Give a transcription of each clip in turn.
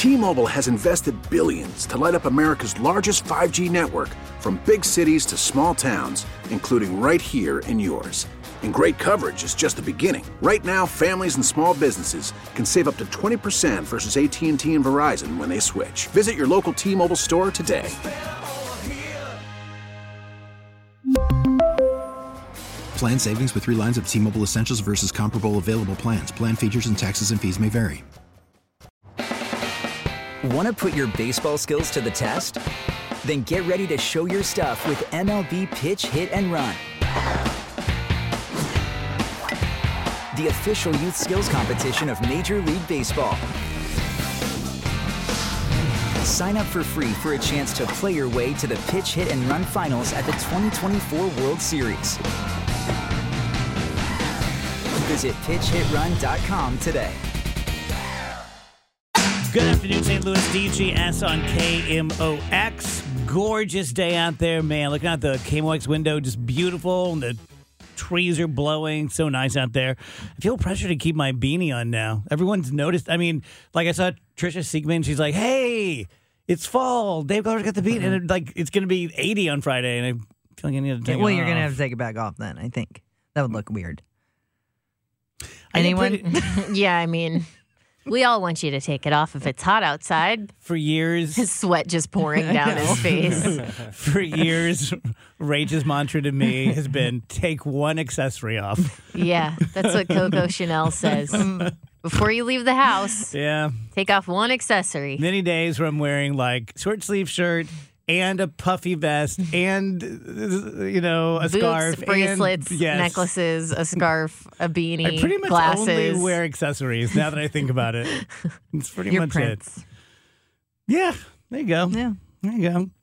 T-Mobile has invested billions to light up America's largest 5G network, from big cities to small towns, including right here in yours. And great coverage is just the beginning. Right now, families and small businesses can save up to 20% versus AT&T and Verizon when they switch. Visit your local T-Mobile store today. Plan savings with 3 lines of T-Mobile Essentials versus comparable available plans. Plan features and taxes and fees may vary. Want to put your baseball skills to the test? Then get ready to show your stuff with MLB Pitch, Hit, and Run. The official youth skills competition of Major League Baseball. Sign up for free for a chance to play your way to the Pitch, Hit, and Run finals at the 2024 World Series. Visit pitchhitrun.com today. Good afternoon, St. Louis. DGS on KMOX. Gorgeous day out there, man. Looking out the KMOX window, just beautiful. The trees are blowing. So nice out there. I feel pressure to keep my beanie on now. Everyone's noticed. I mean, like I saw Trisha Siegman. She's like, hey, it's fall. Dave Glover's got the beanie. And it's going to be 80 on Friday. And I feel like I need to take it off. Well, you're going to have to take it back off then, I think. That would look weird. Anyone? Yeah, I mean, we all want you to take it off if it's hot outside. For years. His sweat just pouring down his face. For years, Rachel's mantra to me has been, take one accessory off. Yeah, that's what Coco Chanel says. Before you leave the house, take off one accessory. Many days where I'm wearing like short sleeve shirt and a puffy vest and, a boots, scarf. bracelets, and, yes. necklaces, a scarf, a beanie, I pretty much glasses. only wear accessories now that I think about it. It's pretty much Prince. it. Yeah, there you go. Yeah. There you go.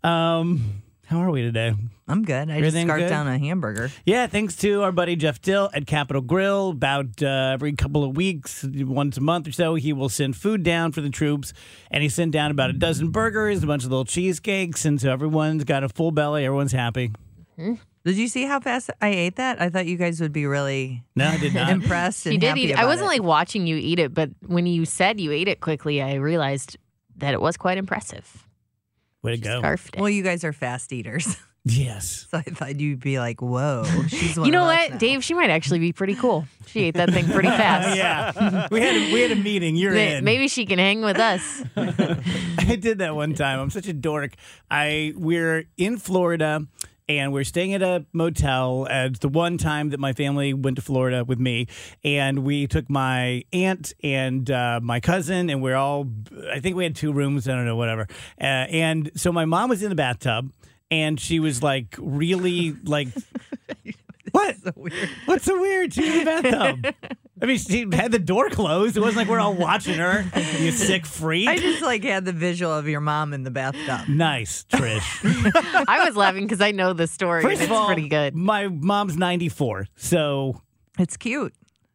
How are we today? I'm good. I Everything just scarfed good? down a hamburger. Yeah, thanks to our buddy Jeff Dill at Capitol Grill. About every couple of weeks, once a month or so, he will send food down for the troops. And he sent down about a dozen burgers, a bunch of little cheesecakes. And so everyone's got a full belly. Everyone's happy. Did you see how fast I ate that? I thought you guys would be really No, I did not. impressed and You did happy eat. about I wasn't it. like watching you eat it, but when you said you ate it quickly, I realized that it was quite impressive. Way to go. Scarfed it. Well, you guys are fast eaters. Yes. So I thought you'd be like, whoa, she's one You know of us what, now. Dave? She might actually be pretty cool. She ate that thing pretty fast. Yeah. We had a meeting. You're in. Maybe she can hang with us. I did that one time. I'm such a dork. We're in Florida, and we're staying at a motel. It's the one time that my family went to Florida with me, and we took my aunt and my cousin, and I think we had 2 rooms. I don't know, whatever. And so my mom was in the bathtub, and she was like really like, what? So weird. What's so weird? She was in the bathtub. I mean, she had the door closed. It wasn't like we're all watching her. You sick freak. I just had the visual of your mom in the bathtub. Nice, Trish. I was laughing because I know the story. First and of it's all, pretty good. my mom's 94, so It's cute.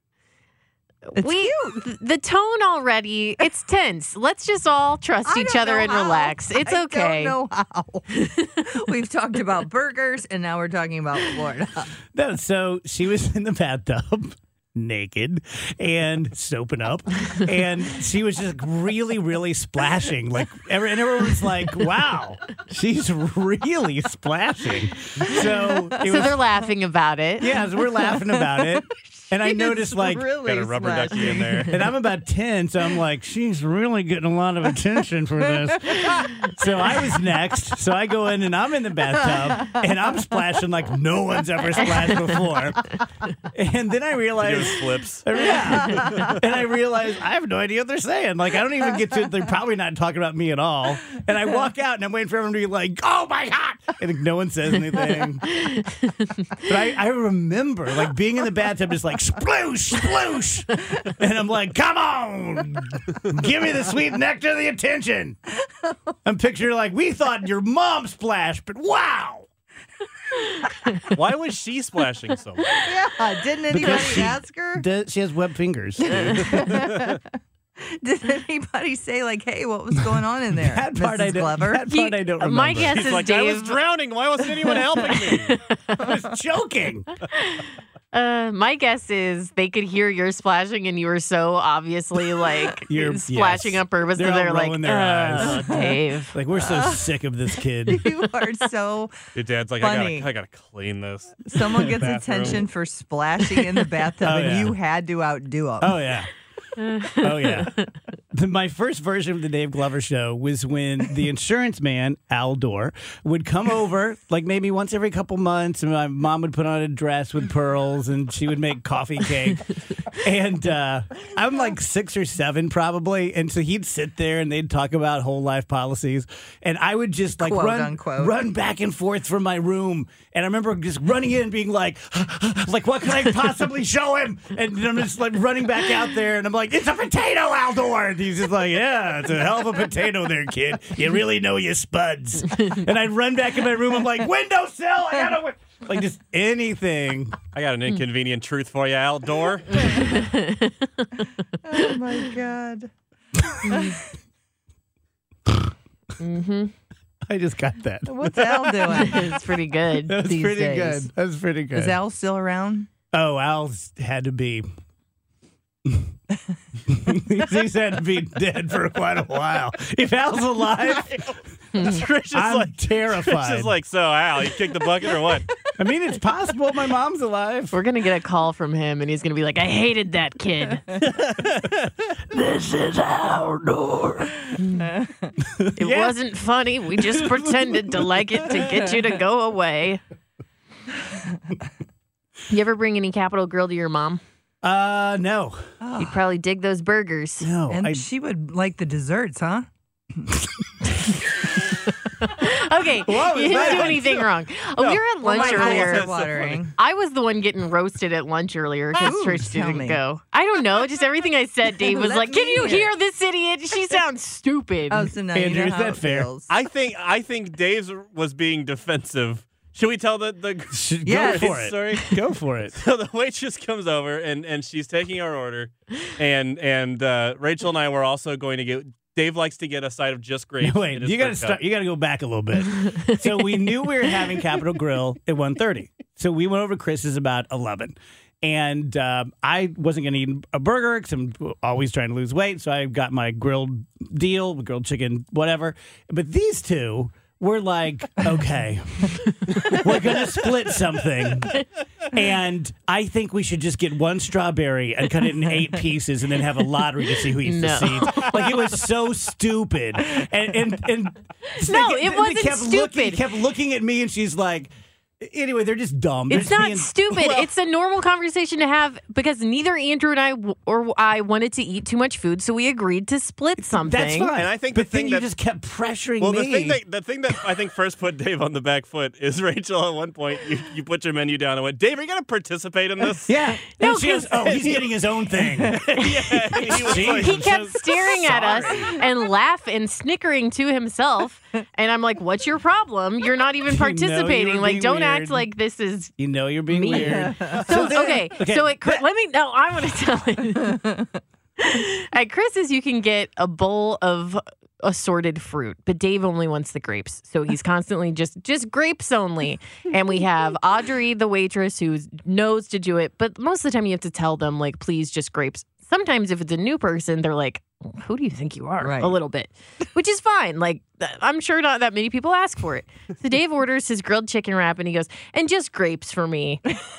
It's cute. The tone already, it's tense. Let's just all trust I each don't other know and how. relax. It's okay. I don't know how. We've talked about burgers, and now we're talking about Florida. no. So she was in the bathtub, naked and soaping up, and she was just really, really splashing. And everyone was like, "Wow, she's really splashing." So they're laughing about it. Yeah, so we're laughing about it. And I noticed, really got a rubber ducky in there. and I'm about 10, so I'm like, she's really getting a lot of attention for this. So I was next. So I go in, and I'm in the bathtub, and I'm splashing like no one's ever splashed before. And then I realized, flips. yeah. And I realized I have no idea what they're saying. Like, I don't even get to, they're probably not talking about me at all. And I walk out, and I'm waiting for everyone to be like, oh my God. And no one says anything. But I remember, being in the bathtub, just like, sploosh, sploosh. And I'm like, come on. Give me the sweet nectar of the attention. I'm picturing, we thought your mom splashed, but wow. Why was she splashing so much? Yeah, didn't anybody ask her? She has web fingers. Did anybody say, hey, what was going on in there? That part I Mrs. don't, Glover? that part I don't remember. My guess He's is like, Dave. I was drowning. Why wasn't anyone helping me? I was joking. My guess is they could hear your splashing, and you were so obviously like splashing on purpose that they're like, their eyes. Dave. Like, we're so sick of this kid. You are so Your dad's like, funny. I gotta clean this. Someone gets attention for splashing in the bathtub, and you had to outdo him. Oh, yeah. Oh, yeah. My first version of the Dave Glover show was when the insurance man, Al Dorr, would come over like maybe once every couple months, and my mom would put on a dress with pearls, and she would make coffee cake. And I'm like 6 or 7 probably, and so he'd sit there and they'd talk about whole life policies, and I would just like run back and forth from my room. And I remember just running in and being like what can I possibly show him? And I'm just like running back out there, and I'm like, it's a potato, Al Dorr. And he's just like, yeah, it's a hell of a potato there, kid. You really know your spuds. And I'd run back in my room. I'm like, windowsill. I gotta like just anything. I got an inconvenient truth for you, Al Dorr. Oh my God. Mm-hmm. I just got that. What's Al doing? It's pretty good. That's these pretty days. good. That's pretty good. Is Al still around? Oh, Al's had to be. He's had to be dead for quite a while. If Al's alive, I'm terrified. Trish is like, so Al, you kicked the bucket or what? I mean, it's possible my mom's alive. We're going to get a call from him, and he's going to be like, I hated that kid. This is Al Dorr. It wasn't funny. We just pretended to like it to get you to go away. You ever bring any Capital Grille to your mom? No. You'd probably dig those burgers. No. And she would like the desserts, huh? Okay, you didn't do anything wrong. We were at lunch earlier. Watering. I was the one getting roasted at lunch earlier because Trish didn't go. I don't know. Just everything I said, Dave was like, "Can you hear this idiot? She sounds stupid." Oh, so now Andrew, you know is how that it fair? feels. I think Dave's was being defensive. Should we tell the Go for it. story? Go for it. So the waitress comes over and she's taking our order, and Rachel and I were also going to get. Dave likes to get a side of just grapes. Wait, you got to start. You got to go back a little bit. So we knew we were having Capital Grille at 1:30. So we went over to Chris's about 11. And I wasn't going to eat a burger because I'm always trying to lose weight. So I got my grilled deal, grilled chicken, whatever. But these two were like, okay, we're going to split something. And I think we should just get one strawberry and cut it in 8 pieces and then have a lottery to see who eats the seeds. Like, it was so stupid. And No, it wasn't stupid. He kept looking at me, and she's like, anyway, they're just dumb. It's not stupid. Well, it's a normal conversation to have because neither Andrew and I wanted to eat too much food, so we agreed to split something. That's fine. And I think but the then thing you that- just kept pressuring Well, me. the thing that I think first put Dave on the back foot is Rachel. At one point, you put your menu down and went, "Dave, are you going to participate in this?" Yeah. No, And she goes, oh, he's getting his own thing. Yeah. He was Jeez. like, He kept so staring at us sorry. and and snickering to himself. And I'm like, what's your problem? You're not even You know participating. you're like, being don't weird. act like this is You know you're being me. weird. So, okay. So I want to tell it. At Chris's, you can get a bowl of assorted fruit, but Dave only wants the grapes. So he's constantly just grapes only. And we have Audrey, the waitress, who knows to do it. But most of the time you have to tell them, like, please, just grapes. Sometimes if it's a new person, they're like, who do you think you are? Right. A little bit, which is fine. Like, I'm sure not that many people ask for it. So Dave orders his grilled chicken wrap and he goes, and just grapes for me.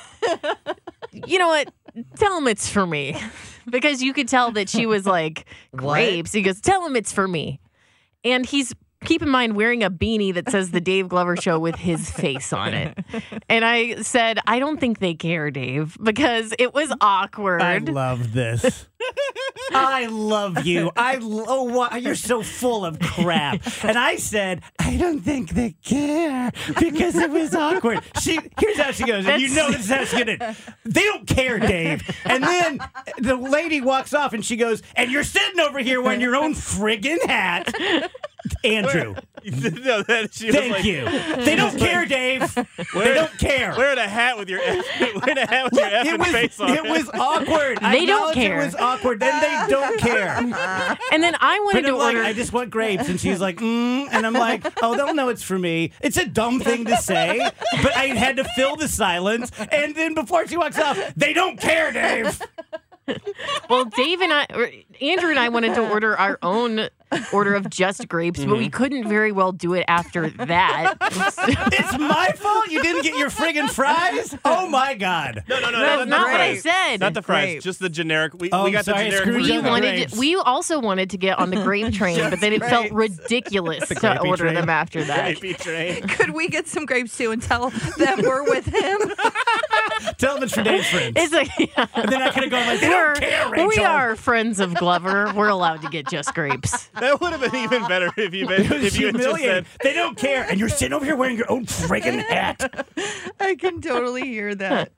You know what? Tell him it's for me. Because you could tell that she was like, grapes. He goes, tell him it's for me. And he's, keep in mind, wearing a beanie that says The Dave Glover Show with his face on it. And I said, I don't think they care, Dave, because it was awkward. I love this. I love you. You're so full of crap. And I said, I don't think they care because it was awkward. Here's how she goes. And you know this is how she's going to. They don't care, Dave. And then the lady walks off and she goes, and you're sitting over here wearing your own friggin' hat. Andrew. No, that she was Thank like, you. They don't care, Dave. They don't care. Wearing a hat with your effing face on it. It was awkward. I They don't acknowledge care. It was awkward. Then they don't care. And then I wanted But to I'm like, order. I just want grapes. And she's like, and I'm like, oh, they'll know it's for me. It's a dumb thing to say, but I had to fill the silence. And then before she walks off, they don't care, Dave. Well, Andrew and I wanted to order our own order of just grapes, but we couldn't very well do it after that. It's my fault you didn't get your friggin' fries? Oh, my God. No, That's not what I fries. said. Not the fries, Grapes. just the generic. We Oh, got sorry, the generic screwed version. you on the grapes. We also wanted to get on the grape train, but then it felt grapes. ridiculous to grapey order train. them after that. Grapey train. Could we get some grapes too and tell them we're with him? Tell them it's for Dave's friends. It's like, And then I could have gone like, they don't care, Rachel. we are friends of Glover. We're allowed to get just grapes. That would have been even better if you It was had just humiliating. said. They don't care. And you're sitting over here wearing your own friggin' hat. I can totally hear that.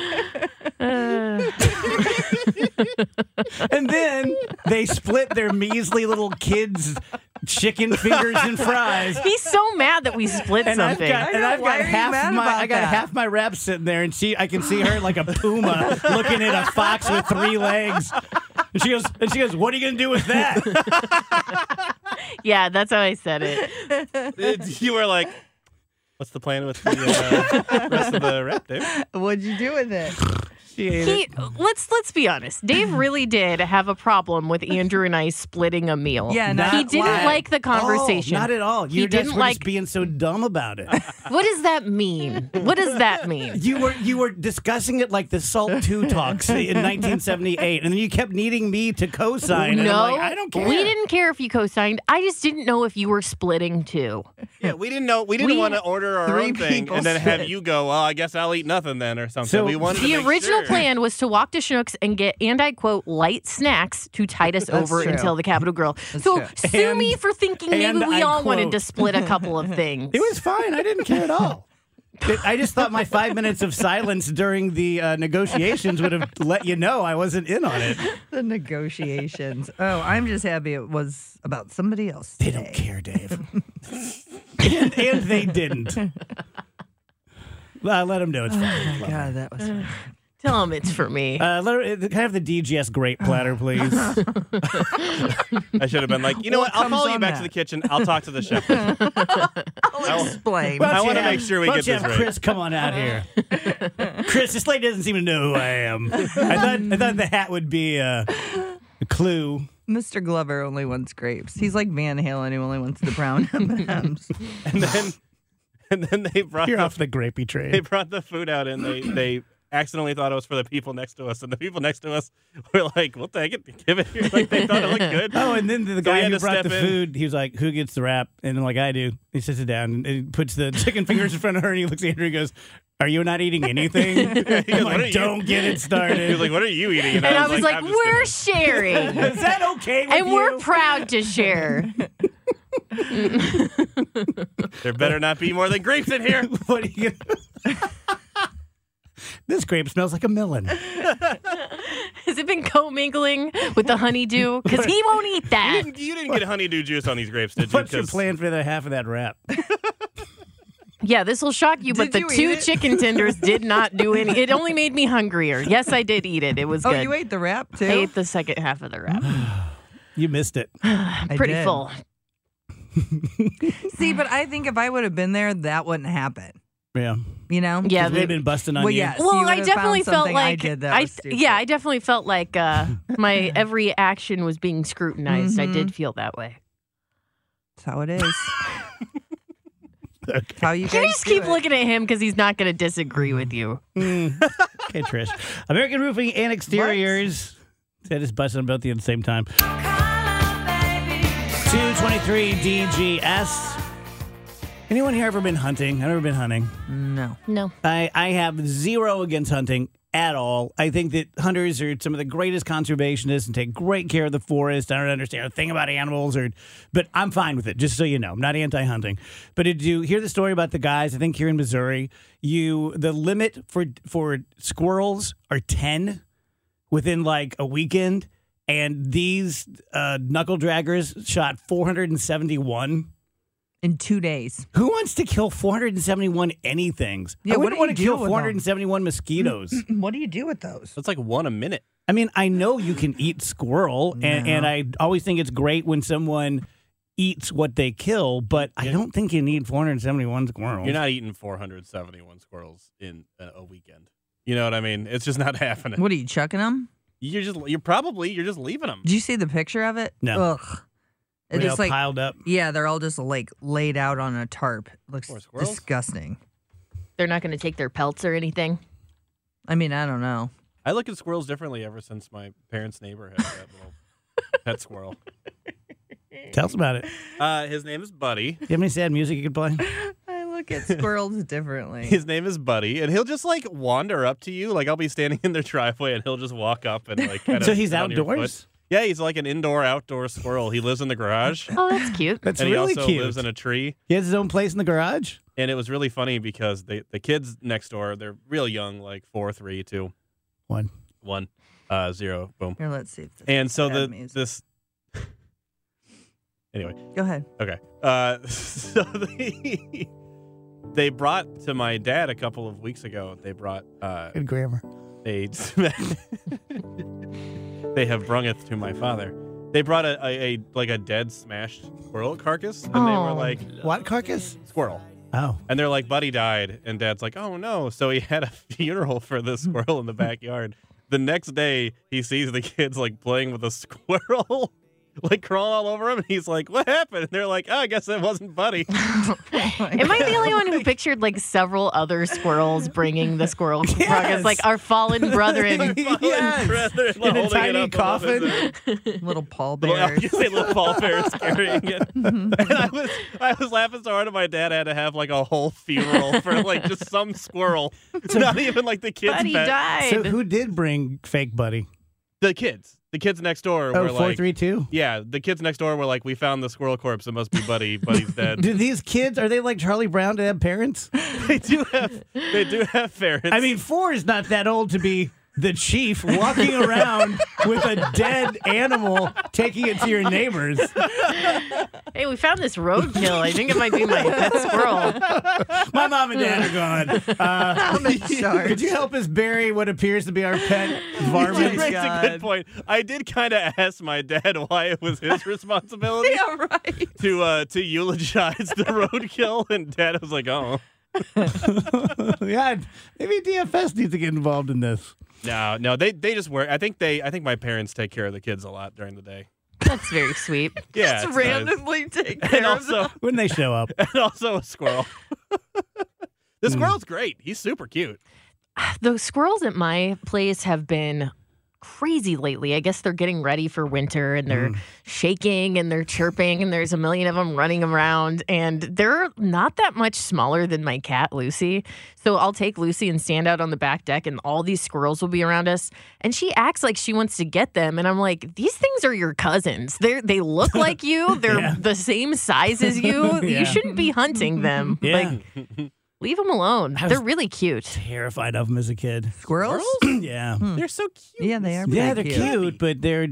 And then they split their measly little kids' chicken fingers and fries. He's so mad that we split And I've something. got, and I've Why got are you half mad my about I got that? half my wrap sitting there, and I can see her like a puma looking at a fox with 3 legs. And she goes, "What are you gonna do with that?" Yeah, that's how I said it. You were like, what's the plan with the rest of the wrap, Dave? What'd you do with it? Let's be honest. Dave really did have a problem with Andrew and I splitting a meal. Yeah, Not he didn't why. like the conversation. Oh, not at all. He You're didn't we're like. just being so dumb about it. What does that mean? What does that mean? You were discussing it like the SALT II talks in 1978, and then you kept needing me to co-sign. And No, I'm like, I don't care. we didn't care if you co-signed. I just didn't know if you were splitting too. Yeah, we didn't know. We didn't want to order our 3 own thing people and then have split. you go, well, I guess I'll eat nothing then or something. So we wanted The to make original sure. plan was to walk to Schnucks and get, and I quote, light snacks to tide us over true. until the Capitol Grill. So true. sue me for thinking maybe and we I all wanted quote- to split a couple of things. It was fine. I didn't care at all. I just thought my 5 minutes of silence during the negotiations would have let you know I wasn't in on it. The negotiations. Oh, I'm just happy it was about somebody else. They don't care, Dave. and they didn't. Let them know it's fine. God, that was. Tell them it's for me. Can I have the DGS grape platter, please? I should have been like, you know what? I'll comes follow you on back that? to the kitchen. I'll talk to the chef. I'll explain. Why don't I you wanna have- make sure we why get don't you this have right. Chris, come on out here. Chris, this lady doesn't seem to know who I am. I thought the hat would be a clue. Mr. Glover only wants grapes. He's like Van Halen who only wants the brown M&Ms. And then they brought You're the, off the grapey train. they brought the food out and they accidentally thought it was for the people next to us, and the people next to us were like, "What the heck? Give it here!" Like they thought it looked good. Oh, and then the So we guy had who to brought the step in. food, he was like, "Who gets the wrap?" And I'm like, "I do." He sits it down and he puts the chicken fingers in front of her, and he looks at her and he goes, "Are you not eating anything?" He I'm goes, "What are like, you-" "Don't get it He started." was like, "What are you eating?" and I was like, "I'm just we're gonna-" sharing. Is that okay with And you? we're proud to share. There better not be more than grapes in here. What are you? This grape smells like a melon. Has it been commingling with the honeydew? Because he won't eat that. You didn't get honeydew juice on these grapes, did you? What's your 'Cause- plan for the half of that wrap? Yeah, this will shock you, but Did the you 2 eat it? chicken tenders did not do any. It only made me hungrier. Yes, I did eat it. It was Oh, good. you ate the wrap too? I ate the second half of the wrap. You missed it. I Pretty did. full. See, but I think if I would have been there, that wouldn't happen. Yeah. You know? Yeah, We've been busting on Well, you. yes. Well, you I would've definitely found felt something like I did that was stupid. I definitely felt like my every action was being scrutinized. I did feel that way. That's how it is. Okay. That's how you You guys just do keep it. looking at him because he's not going to disagree with you. Okay, Trish. American Roofing and Exteriors. That is busting both of you at the same time. 223 DGS. Anyone here ever been hunting? I've never been hunting. No. No. I have zero against hunting at all. I think that hunters are some of the greatest conservationists and take great care of the forest. I don't understand a thing about animals, but I'm fine with it, just so you know. I'm not anti-hunting. But did you hear the story about the guys, I think here in Missouri, the limit for squirrels are 10 within like a weekend, and these knuckle draggers shot 471. in 2 days. Who wants to kill 471 anythings? Yeah, I what wouldn't do want you to do kill with them? 471 mosquitoes. What do you do with those? That's like one a minute. I mean, I know you can eat squirrel, and I always think it's great when someone eats what they kill, but I don't think you need 471 squirrels. You're not eating 471 squirrels in a weekend. You know what I mean? It's just not happening. What are you chucking them? You're just leaving them. Did you see the picture of it? No. Ugh. Were It's they just all like piled up. yeah, they're all just like laid out on a tarp. Looks Poor squirrels. disgusting. They're not going to take their pelts or anything. I mean, I don't know. I look at squirrels differently ever since my parents' neighbor had that little pet squirrel. Tell us about it. His name is Buddy. Do you have any sad music you could play? I look at squirrels differently. His name is Buddy, and he'll just like wander up to you. Like I'll be standing in their driveway, and he'll just walk up and like kind of. So he's sit on your outdoors? foot. Yeah, he's like an indoor-outdoor squirrel. He lives in the garage, Oh, that's cute. That's and he really also cute. lives in a tree. He has his own place in the garage? And it was really funny because the kids next door, they're real young, like 4, 3, 2, 1. 1, 0, boom. Here, let's see. If this And so bad music. this. Anyway, Go ahead. okay. So they brought to my dad a couple of weeks ago. They brought Good grammar. they have brung it to my father. They brought a dead smashed squirrel carcass, and they were Oh. like What carcass? squirrel. Oh. And they're like, Buddy died. And Dad's like, oh, no. So he had a funeral for the squirrel in the backyard. The next day, he sees the kids, like, playing with a squirrel, like, crawling all over him. And he's like, what happened? And they're like, oh, I guess it wasn't Buddy. Am I the only one who pictured like several other squirrels bringing the squirrel carcass, like our fallen brethren? Yes. In a tiny coffin. Little Paul I was Bears. going to say little Paul Bears carrying it. And I was laughing so hard at my dad had to have, like, a whole funeral for, like, just some squirrel. It's not even, like, the kids' Buddy pet. died. So who did bring fake Buddy? The kids. The kids next door Oh, were like, 432? yeah, the kids next door were like, we found the squirrel corpse. It must be Buddy. Buddy's dead. Do these kids, are they like Charlie Brown to have parents? They do have parents. I mean, 4 is not that old to be the chief walking around with a dead animal, taking it to your neighbors. Hey, we found this roadkill. I think it might be my pet squirrel. My mom and dad are gone. I'm in charge. Could you help us bury what appears to be our pet varmint? That's a good point. I did kind of ask my dad why it was his responsibility Yeah, right. to eulogize the roadkill, and Dad was like, "Oh, Yeah, maybe DFS needs to get involved in this. no, they just work. I think my parents take care of the kids a lot during the day. That's very sweet. Yeah, Just it's nice. randomly take and care of them. also When they show up. and also a squirrel. The squirrel's great. He's super cute. The squirrels at my place have been crazy lately. I guess they're getting ready for winter and they're shaking and they're chirping and there's a million of them running around and they're not that much smaller than my cat Lucy. So I'll take Lucy and stand out on the back deck and all these squirrels will be around us and she acts like she wants to get them and I'm like, these things are your cousins. They look like you. They're the same size as you. Yeah. You shouldn't be hunting them. Yeah. Like, leave them alone. I was- They're really cute. Terrified of them as a kid. Squirrels? Yeah. They're so cute. Yeah, they are. Yeah, they're pretty cute, but they're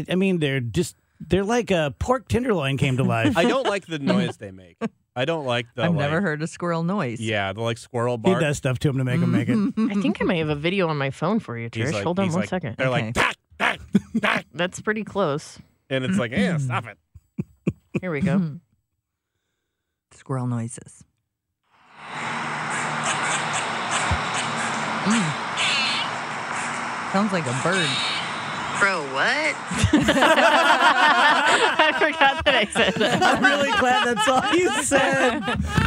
like a pork tenderloin came to life. I don't like the noise they make. I don't like the. I've like, never heard a squirrel noise. Yeah, the like squirrel He bark. does stuff to him to make him make it. I think I may have a video on my phone for you, He's Trish. like- Hold on he's one like- second. They're Okay. like, "Dak, dak, dak," That's pretty close. and it's like, stop it. Here we go. Squirrel noises. Sounds like a bird. Bro, what? I forgot that I said that. I'm really glad that's all you said.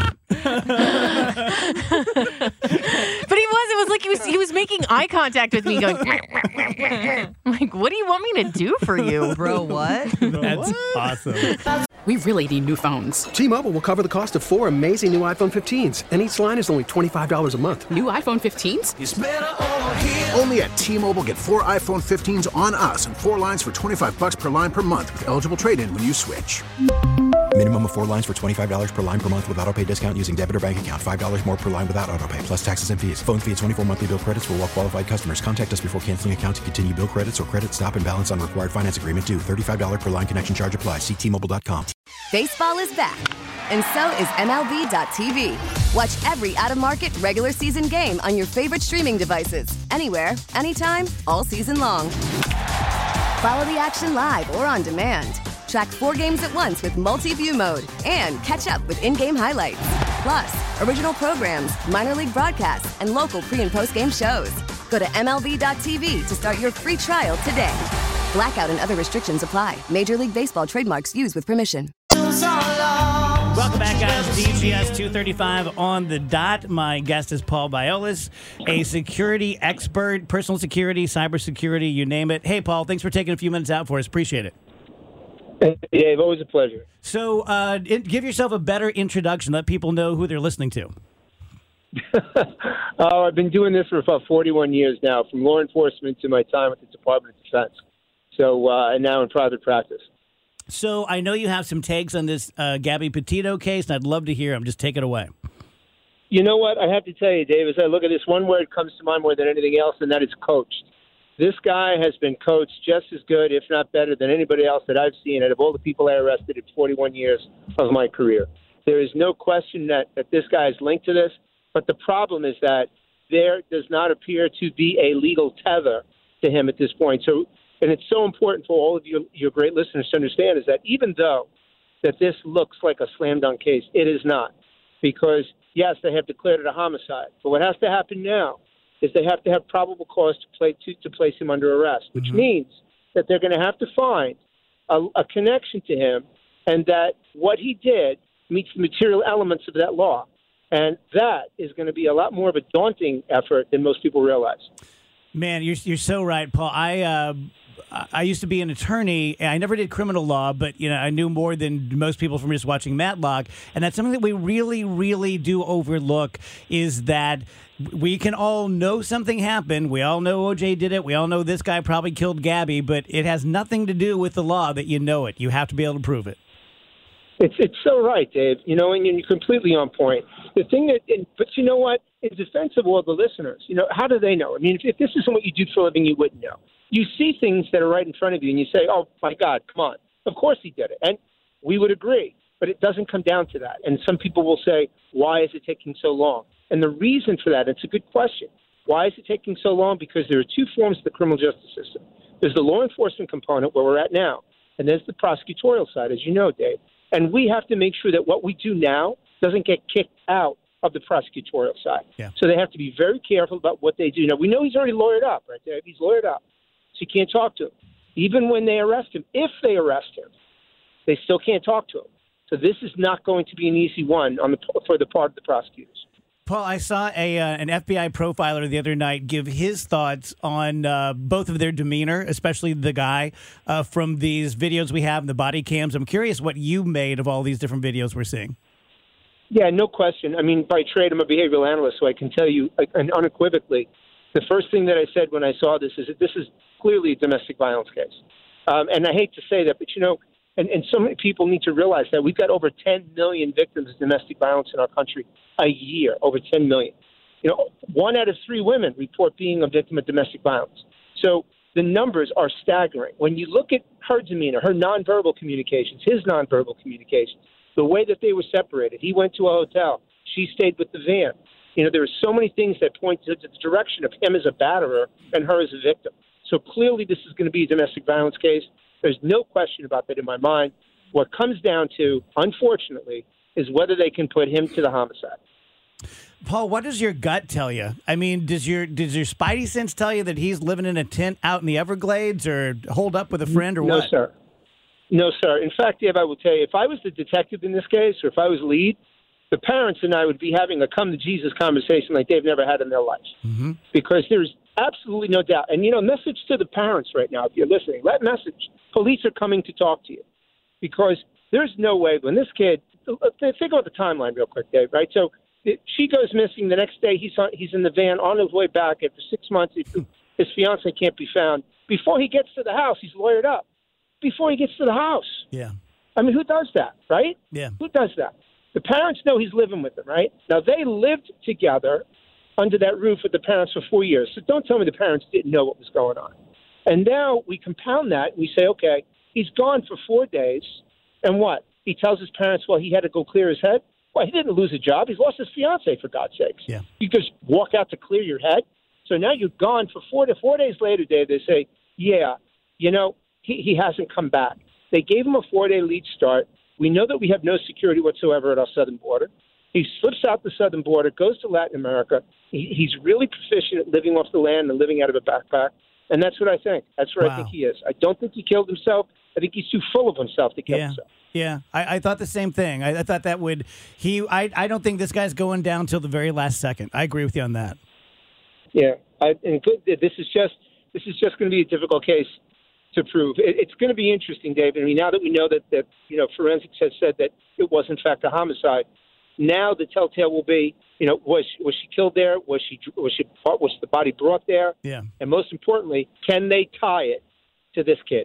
But it was like he was making eye contact with me going I'm like, what do you want me to do for you? Bro, what? That's awesome. We really need new phones. T-Mobile will cover the cost of 4 amazing new iPhone 15s, and each line is only $25 a month. New iPhone 15s? Only at T-Mobile, get 4 iPhone 15s on us and 4 lines for $25 per line per month with eligible trade-in when you switch. Minimum of 4 lines for $25 per line per month with autopay discount using debit or bank account. $5 more per line without autopay, plus taxes and fees. Phone fee at 24 monthly bill credits for well-qualified customers. Contact us before canceling account to continue bill credits or credit stop and balance on required finance agreement due. $35 per line connection charge applies. See T-Mobile.com. Baseball is back, and so is MLB.tv. Watch every out-of-market, regular season game on your favorite streaming devices, anywhere, anytime, all season long. Follow the action live or on demand. Track 4 games at once with multi-view mode and catch up with in-game highlights. Plus, original programs, minor league broadcasts, and local pre- and post-game shows. Go to MLB.tv to start your free trial today. Blackout and other restrictions apply. Major League Baseball trademarks used with permission. Welcome back, guys. DGS 235 on the dot. My guest is Paul Biolos, a security expert, personal security, cybersecurity, you name it. Hey, Paul, thanks for taking a few minutes out for us. Appreciate it. Hey, Dave, always a pleasure. So give yourself a better introduction. Let people know who they're listening to. I've been doing this for about 41 years now, from law enforcement to my time at the Department of Defense. So, and now in private practice. So I know you have some takes on this Gabby Petito case, and I'd love to hear them. Just take it away. You know what? I have to tell you, Dave, as I look at this, one word comes to mind more than anything else, and that is coached. This guy has been coached just as good, if not better, than anybody else that I've seen out of all the people I arrested in 41 years of my career. There is no question that this guy is linked to this, but the problem is that there does not appear to be a legal tether to him at this point. So, and it's so important for all of your great listeners to understand is that even though that this looks like a slam dunk case, it is not. Because, yes, they have declared it a homicide. But what has to happen now is they have to have probable cause to place him under arrest, which means that they're going to have to find a connection to him and that what he did meets the material elements of that law. And that is going to be a lot more of a daunting effort than most people realize. Man, you're so right, Paul. I used to be an attorney, and I never did criminal law, but I knew more than most people from just watching Matlock. And that's something that we really, really do overlook is that we can all know something happened. We all know OJ did it. We all know this guy probably killed Gabby, but it has nothing to do with the law that you know it. You have to be able to prove it. It's so right, Dave. And you're completely on point. The thing but you know what? In defense of all the listeners, how do they know? I mean, if this isn't what you do for a living, you wouldn't know. You see things that are right in front of you, and you say, "Oh my God, come on! Of course he did it," and we would agree. But it doesn't come down to that. And some people will say, "Why is it taking so long?" And the reason for that, it's a good question. Why is it taking so long? Because there are two forms of the criminal justice system. There's the law enforcement component where we're at now, and there's the prosecutorial side, as you know, Dave. And we have to make sure that what we do now doesn't get kicked out of the prosecutorial side. Yeah. So they have to be very careful about what they do. Now, we know he's already lawyered up, right, Dave? He's lawyered up. So you can't talk to him. Even when they arrest him, if they arrest him, they still can't talk to him. So this is not going to be an easy one for the part of the prosecutors. Paul, I saw an FBI profiler the other night give his thoughts on both of their demeanor, especially the guy from these videos we have, the body cams. I'm curious what you made of all these different videos we're seeing. Yeah, no question. I mean, by trade, I'm a behavioral analyst, so I can tell you unequivocally, the first thing that I said when I saw this is that this is clearly a domestic violence case. And I hate to say that, but, and so many people need to realize that we've got over 10 million victims of domestic violence in our country a year, over 10 million. 1 out of 3 women report being a victim of domestic violence. So the numbers are staggering. When you look at her demeanor, her nonverbal communications, his nonverbal communications, the way that they were separated, he went to a hotel, she stayed with the van. There are so many things that point to the direction of him as a batterer and her as a victim. So clearly this is going to be a domestic violence case. There's no question about that in my mind. What comes down to, unfortunately, is whether they can put him to the homicide. Paul, what does your gut tell you? I mean, does your spidey sense tell you that he's living in a tent out in the Everglades or holed up with a friend or what? what? Sir. No, sir. In fact, Dave, I will tell you, if I was the detective in this case or if I was lead, the parents and I would be having a come-to-Jesus conversation like they've never had in their lives. Mm-hmm. Because there's absolutely no doubt. And, message to the parents right now, if you're listening, let message. Police are coming to talk to you. Because there's no way when this kid, think about the timeline real quick, Dave, right? So she goes missing. The next day he's in the van on his way back. After 6 months, his fiance can't be found. Before he gets to the house, he's lawyered up. Before he gets to the house. Yeah. I mean, who does that, right? Yeah. Who does that? The parents know he's living with them, right? Now, they lived together under that roof with the parents for 4 years. So don't tell me the parents didn't know what was going on. And now we compound that. And we say, okay, he's gone for 4 days. And what? he tells his parents, well, he had to go clear his head. Well, he didn't lose a job. He's lost his fiance, for God's sakes. Yeah. You just walk out to clear your head. So now you're gone for 4 days later, Dave. They say, yeah, he hasn't come back. They gave him a 4-day lead start. We know that we have no security whatsoever at our southern border. He slips out the southern border, goes to Latin America. He's really proficient at living off the land and living out of a backpack. And that's what I think. That's what I think he is. I don't think he killed himself. I think he's too full of himself to kill himself. Yeah, I thought the same thing. I thought that would I don't think this guy's going down till the very last second. I agree with you on that. Yeah, this is just going to be a difficult case to prove. It's going to be interesting, David. I mean, now that we know that forensics has said that it was in fact a homicide, now the telltale will be, was she killed there? Was the body brought there? Yeah. And most importantly, can they tie it to this kid?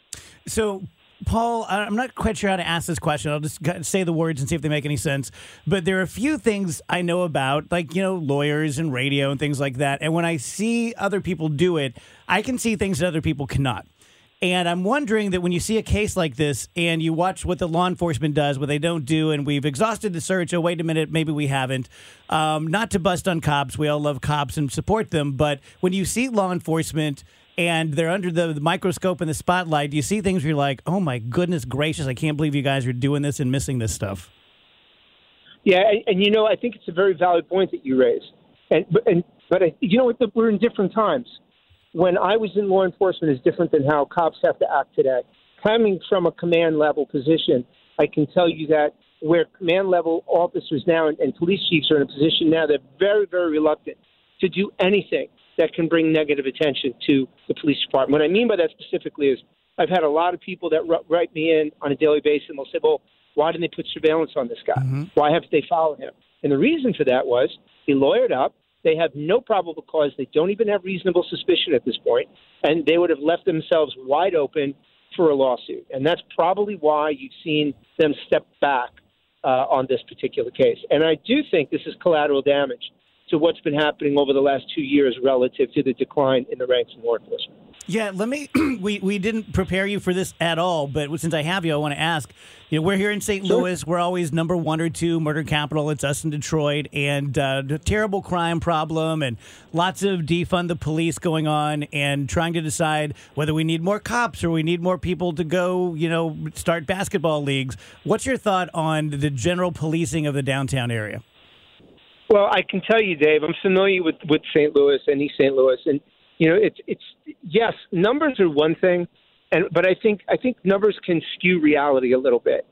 So, Paul, I'm not quite sure how to ask this question. I'll just say the words and see if they make any sense. But there are a few things I know about, like, lawyers and radio and things like that. And when I see other people do it, I can see things that other people cannot. And I'm wondering that when you see a case like this and you watch what the law enforcement does, what they don't do, and we've exhausted the search. Oh, wait a minute, maybe we haven't. Not to bust on cops. We all love cops and support them. But when you see law enforcement and they're under the microscope and the spotlight, you see things where you're like, oh, my goodness gracious, I can't believe you guys are doing this and missing this stuff. Yeah, and I think it's a very valid point that you raise. But we're in different times. When I was in law enforcement is different than how cops have to act today. Coming from a command level position, I can tell you that where command level officers now and police chiefs are in a position now, they're very, very reluctant to do anything that can bring negative attention to the police department. What I mean by that specifically is I've had a lot of people that write me in on a daily basis and they'll say, well, why didn't they put surveillance on this guy? Mm-hmm. Why haven't they followed him? And the reason for that was he lawyered up. They have no probable cause. They don't even have reasonable suspicion at this point, and they would have left themselves wide open for a lawsuit. And that's probably why you've seen them step back on this particular case. And I do think this is collateral damage to what's been happening over the last 2 years relative to the decline in the ranks of law enforcement. Yeah, let me. We didn't prepare you for this at all, but since I have you, I want to ask. We're here in St. Louis. We're always number 1 or 2 murder capital. It's us in Detroit, and a terrible crime problem, and lots of defund the police going on, and trying to decide whether we need more cops or we need more people to go, start basketball leagues. What's your thought on the general policing of the downtown area? Well, I can tell you, Dave, I'm familiar with St. Louis and East St. Louis, and it's yes, numbers are one thing, but I think numbers can skew reality a little bit.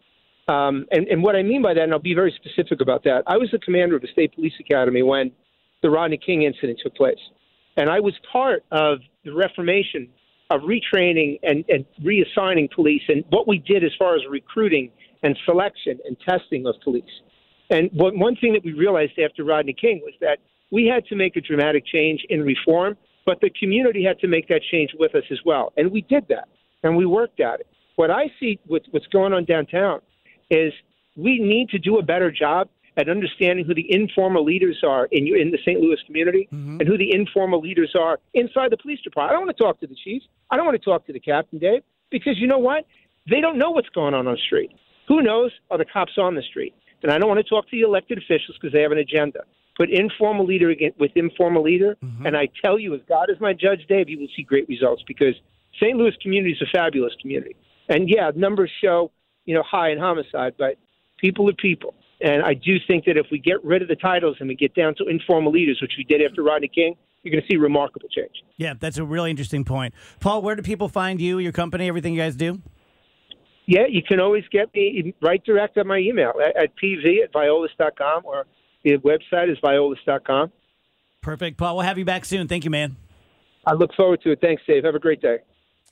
And what I mean by that, and I'll be very specific about that, I was the commander of the State Police Academy when the Rodney King incident took place, and I was part of the reformation of retraining and reassigning police, and what we did as far as recruiting and selection and testing of police. And one thing that we realized after Rodney King was that we had to make a dramatic change in reform, but the community had to make that change with us as well. And we did that, and we worked at it. What I see with what's going on downtown is we need to do a better job at understanding who the informal leaders are in the St. Louis community, mm-hmm. and who the informal leaders are inside the police department. I don't want to talk to the chief. I don't want to talk to the captain, Dave, because you know what? They don't know what's going on the street. Who knows are the cops on the street? And I don't want to talk to the elected officials because they have an agenda. Put informal leader with informal leader, mm-hmm. and I tell you, if God is my judge, Dave, you will see great results because St. Louis community is a fabulous community. And, yeah, numbers show, high in homicide, but people are people. And I do think that if we get rid of the titles and we get down to informal leaders, which we did after Rodney King, you're going to see remarkable change. Yeah, that's a really interesting point. Paul, where do people find you, your company, everything you guys do? Yeah, you can always get me right direct on my email at pv@violas.com, or the website is violas.com. Perfect. Paul, we'll have you back soon. Thank you, man. I look forward to it. Thanks, Dave. Have a great day.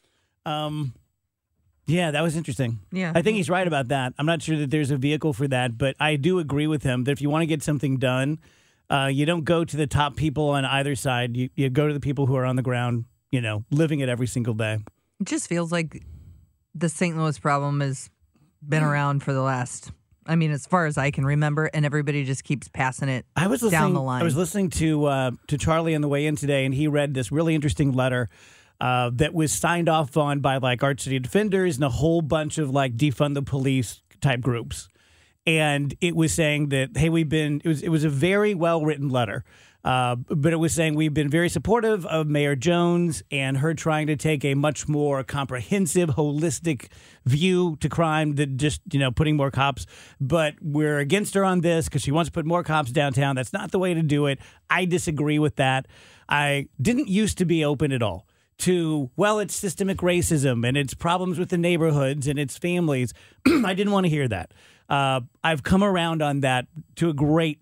Yeah, that was interesting. Yeah. I think he's right about that. I'm not sure that there's a vehicle for that, but I do agree with him that if you want to get something done, you don't go to the top people on either side. You go to the people who are on the ground, living it every single day. It just feels like the St. Louis problem has been around for the last, as far as I can remember, and everybody just keeps passing it down the line. I was listening to Charlie on the way in today, and he read this really interesting letter that was signed off on by like Arch City Defenders and a whole bunch of like defund the police type groups. And it was saying that, hey, it was a very well written letter. But it was saying we've been very supportive of Mayor Jones and her trying to take a much more comprehensive, holistic view to crime than just, putting more cops. But we're against her on this because she wants to put more cops downtown. That's not the way to do it. I disagree with that. I didn't used to be open at all to, well, it's systemic racism and it's problems with the neighborhoods and its families. I didn't want to hear that. I've come around on that to a great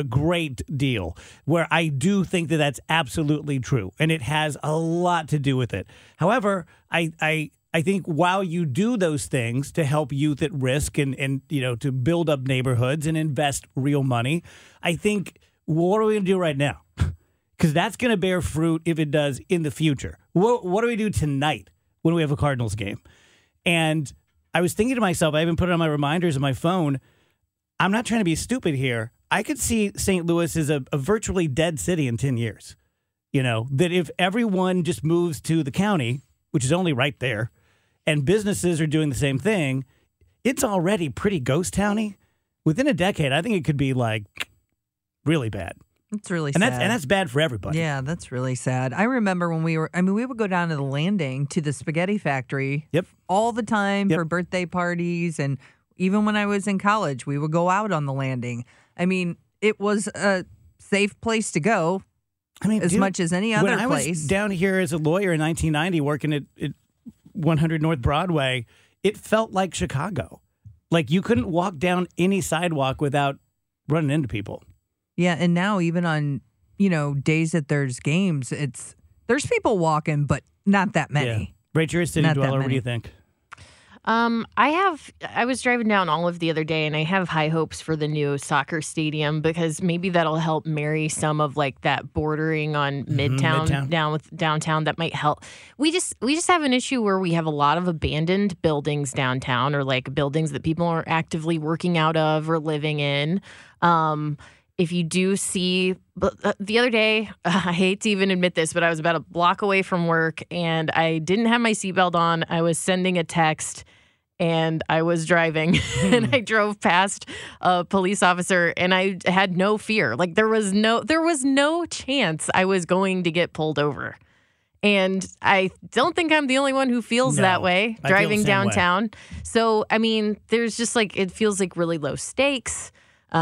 deal, where I do think that that's absolutely true, and it has a lot to do with it. However, I think while you do those things to help youth at risk and to build up neighborhoods and invest real money, I think, what are we going to do right now? Because that's going to bear fruit if it does in the future. What do we do tonight when we have a Cardinals game? And I was thinking to myself, I even put it on my reminders on my phone, I'm not trying to be stupid here. I could see St. Louis as a virtually dead city in 10 years. That if everyone just moves to the county, which is only right there, and businesses are doing the same thing, it's already pretty ghost towny. Within a decade, I think it could be like really bad. It's really sad. And that's bad for everybody. Yeah, that's really sad. I remember when we would go down to the Landing to the spaghetti factory all the time for birthday parties. And even when I was in college, we would go out on the Landing. I mean, it was a safe place to go much as any other place. When I was down here as a lawyer in 1990 working at 100 North Broadway, it felt like Chicago. Like you couldn't walk down any sidewalk without running into people. Yeah, and now even on, days that there's games, there's people walking, but not that many. Yeah. Rach, you're a city dweller. What do you think? I was driving down Olive the other day, and I have high hopes for the new soccer stadium because maybe that'll help marry some of like that bordering on Midtown down with downtown. That might help. We just have an issue where we have a lot of abandoned buildings downtown, or like buildings that people are actively working out of or living in. If you do see, the other day, I hate to even admit this, but I was about a block away from work and I didn't have my seatbelt on. I was sending a text and I was driving and I drove past a police officer and I had no fear. Like there was no chance I was going to get pulled over. And I don't think I'm the only one who feels that way driving downtown. Way. So, I mean, there's just like, it feels like really low stakes.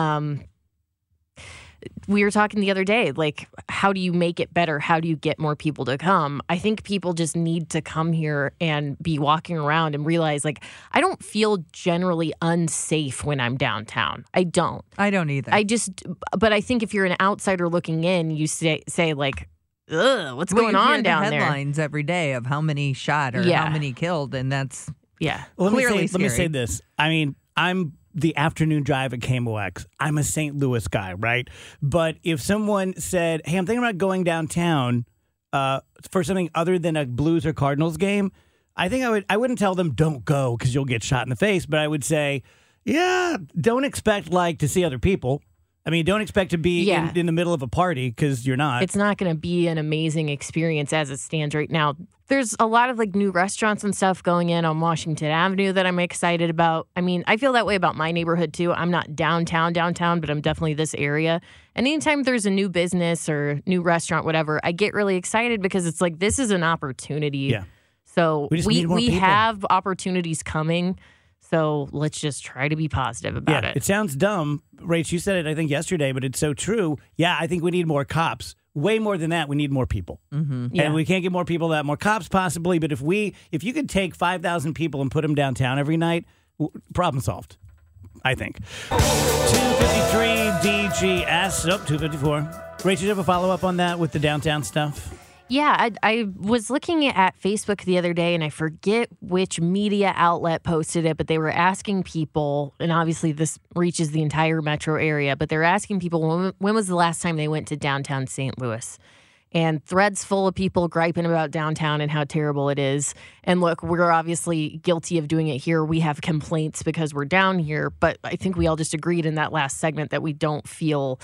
We were talking the other day, like, how do you make it better? How do you get more people to come? I think people just need to come here and be walking around and realize, like, I don't feel generally unsafe when I'm downtown. I don't either. But I think if you're an outsider looking in, you say like, ugh, what's going on down there? Headlines every day of how many shot or how many killed, and that's clearly let me say this. I mean, I'm the afternoon drive at KMOX. I'm a St. Louis guy, right? But if someone said, hey, I'm thinking about going downtown for something other than a Blues or Cardinals game, I think I wouldn't tell them don't go because you'll get shot in the face, but I would say, yeah, don't expect like to see other people. I mean, don't expect to be in the middle of a party because you're not. It's not going to be an amazing experience as it stands right now. There's a lot of like new restaurants and stuff going in on Washington Avenue that I'm excited about. I mean, I feel that way about my neighborhood too. I'm not downtown, but I'm definitely this area. And anytime there's a new business or new restaurant, whatever, I get really excited because it's like, this is an opportunity. Yeah. So we have opportunities coming. So let's just try to be positive about it. It sounds dumb. Rach, you said it, I think, yesterday, but it's so true. Yeah, I think we need more cops. Way more than that, we need more people. Mm-hmm. Yeah. And we can't get more people without more cops, possibly. But if you could take 5,000 people and put them downtown every night, problem solved, I think. 253 DGS. 254. Rach, you have a follow-up on that with the downtown stuff? Yeah, I was looking at Facebook the other day, and I forget which media outlet posted it, but they were asking people, and obviously this reaches the entire metro area, but they're asking people when was the last time they went to downtown St. Louis? And threads full of people griping about downtown and how terrible it is. And look, we're obviously guilty of doing it here. We have complaints because we're down here, but I think we all just agreed in that last segment that we don't feel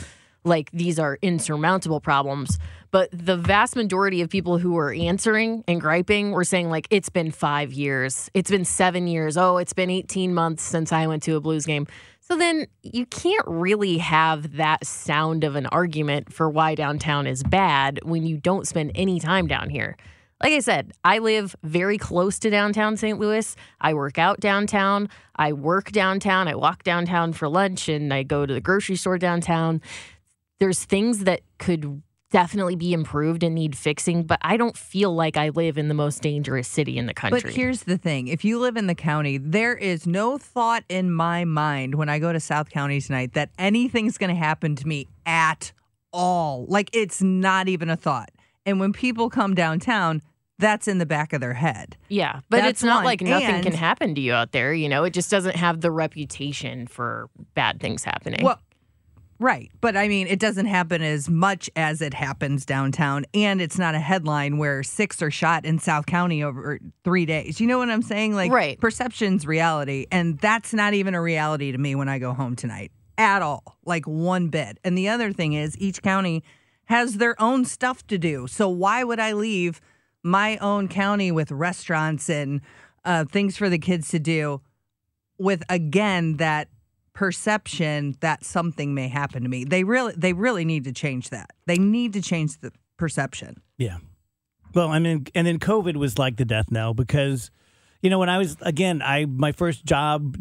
like these are insurmountable problems. But the vast majority of people who were answering and griping were saying, like, it's been 5 years. It's been 7 years. Oh, it's been 18 months since I went to a Blues game. So then you can't really have that sound of an argument for why downtown is bad when you don't spend any time down here. Like I said, I live very close to downtown St. Louis. I work out downtown. I work downtown. I walk downtown for lunch, and I go to the grocery store downtown. There's things that could definitely be improved and need fixing, but I don't feel like I live in the most dangerous city in the country. But here's the thing. If you live in the county, there is no thought in my mind when I go to South County tonight that anything's going to happen to me at all. Like, it's not even a thought. And when people come downtown, that's in the back of their head. Yeah, but it's not like nothing can happen to you out there. You know, it just doesn't have the reputation for bad things happening. Well, right. But I mean, it doesn't happen as much as it happens downtown. And it's not a headline where 6 are shot in South County over 3 days. You know what I'm saying? Like, right. Perception's reality. And that's not even a reality to me when I go home tonight at all. Like, one bit. And the other thing is, each county has their own stuff to do. So why would I leave my own county with restaurants and things for the kids to do with, again, that perception that something may happen to me? They really need to change that. They need to change the perception. Yeah. Well, I mean, and then COVID was like the death knell because, you know, when I was, again, my first job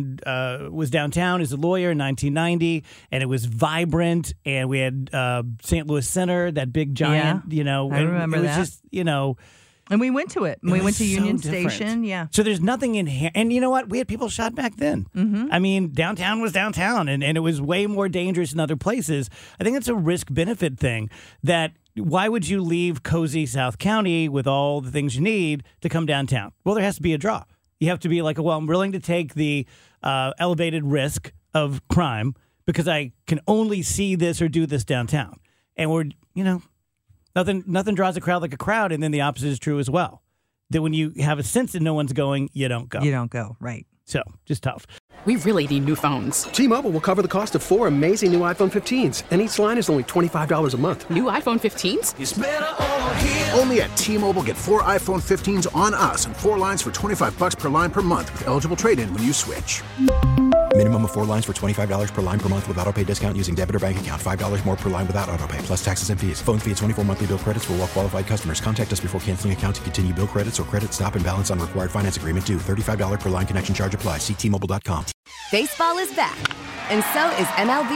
was downtown as a lawyer in 1990, and it was vibrant, and we had St. Louis Center, that big giant, you know. I remember that. It was just, you know. And we went to it. We went to Union Station, yeah. So there's nothing in here. And you know what? We had people shot back then. Mm-hmm. I mean, downtown was downtown, and it was way more dangerous in other places. I think it's a risk-benefit thing that why would you leave cozy South County with all the things you need to come downtown? Well, there has to be a draw. You have to be like, well, I'm willing to take the elevated risk of crime because I can only see this or do this downtown. And we're, you know, nothing draws a crowd like a crowd, and then the opposite is true as well. That when you have a sense that no one's going, you don't go. You don't go, right. So, just tough. We really need new phones. T-Mobile will cover the cost of 4 amazing new iPhone 15s, and each line is only $25 a month. New iPhone 15s? It's better over here. Only at T-Mobile, get 4 iPhone 15s on us and 4 lines for $25 per line per month with eligible trade-in when you switch. Minimum of 4 lines for $25 per line per month with autopay discount using debit or bank account. $5 more per line without autopay, plus taxes and fees. Phone fee at 24 monthly bill credits for well-qualified customers. Contact us before canceling account to continue bill credits or credit stop and balance on required finance agreement due. $35 per line connection charge applies. See T-Mobile.com. Baseball is back, and so is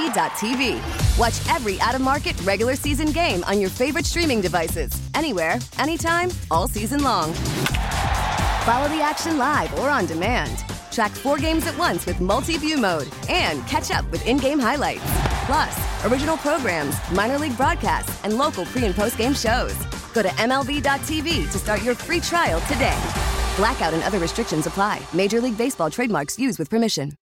MLB.tv. Watch every out-of-market regular season game on your favorite streaming devices. Anywhere, anytime, all season long. Follow the action live or on demand. Track 4 games at once with multi-view mode and catch up with in-game highlights. Plus, original programs, minor league broadcasts, and local pre- and post-game shows. Go to MLB.tv to start your free trial today. Blackout and other restrictions apply. Major League Baseball trademarks used with permission.